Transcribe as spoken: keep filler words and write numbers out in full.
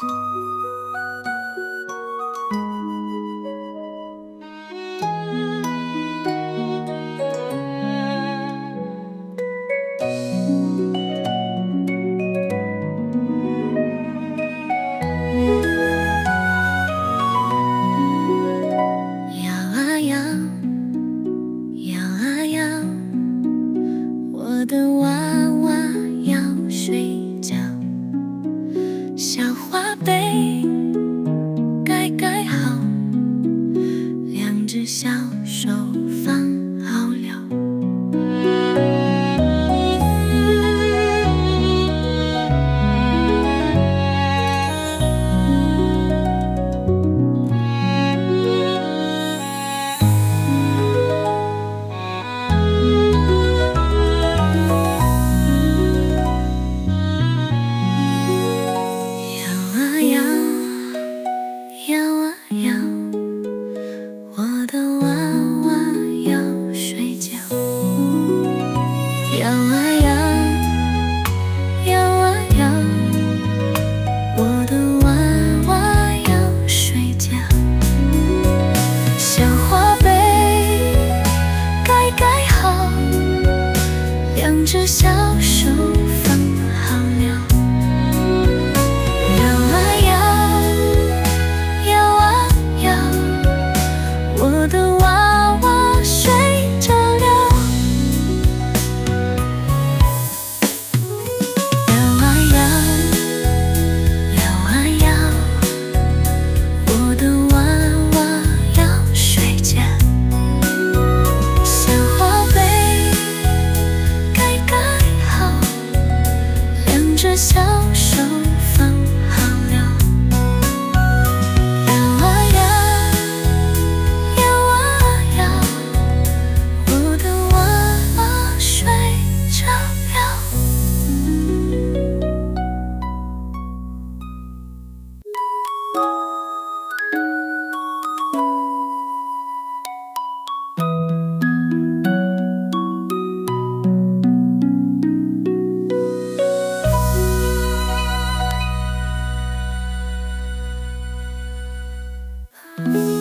摇啊摇，摇啊摇，我的娃娃要睡觉。小花被盖盖好，两只小手放好了。摇啊摇，我的娃娃要睡觉。摇啊摇，摇啊摇，我的娃娃要睡觉。小花被盖盖好，两只小手放好了。我的娃娃睡着了，摇啊摇，摇啊摇，我的娃娃要睡觉。小花被盖盖好，两只小手放好了。嗯。